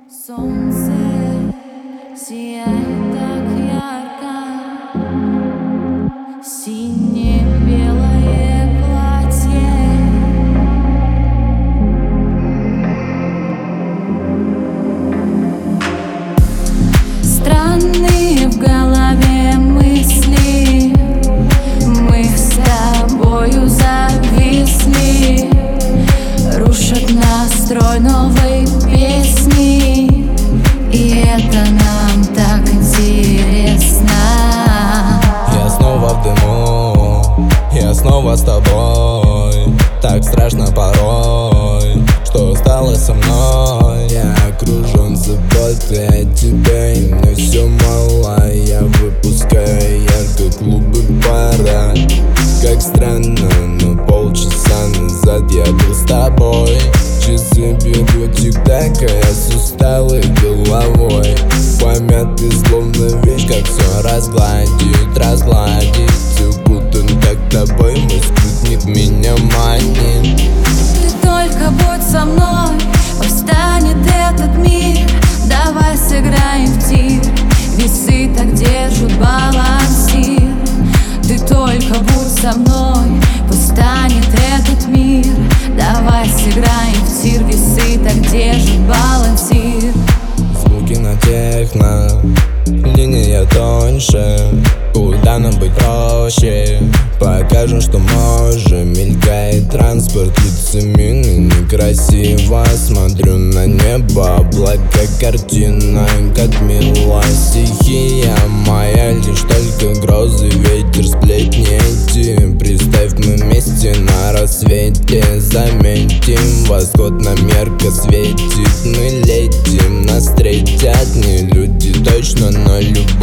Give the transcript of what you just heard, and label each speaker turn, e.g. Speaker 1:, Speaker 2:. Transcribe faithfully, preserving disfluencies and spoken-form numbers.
Speaker 1: Солнце сияет так ярко, сине-белое платье. Странные в голове мысли, мы с тобою зависли, рушат настрой новой песни. И это нам так интересно.
Speaker 2: Я снова в дыму, я снова с тобой. Так страшно порой, что стало со мной. Я окружен заботой от тебя, и мне все мало. Я выпускаю ярко клубы пара. Как странно, но полчаса назад я был с тобой. Часы бегут тик-так, а я с усталой головой. Помятый словно вещь, как все разгладить, разгладить. Укутан как тобой, мой спутник меня манит.
Speaker 1: Ты только будь со мной, повстанет этот мир. Давай сыграем в тир, весы так держат балансир. Ты только будь со мной, повстанет этот мир. Давай сыграем в тир, весы так держат балансир.
Speaker 2: Звуки на техно, линия тоньше. Куда нам быть проще? Покажем, что можем. Мелькает транспорт, лица мины некрасиво. Смотрю на небо, облака, картина, как мила. Стихия моя, лишь только грозы, ветер, сплетни эти. Представь, мы вместе на рассвете заметим. Восход нам ярко светит, мы летим. Нас встретят не люди точно, но любовь.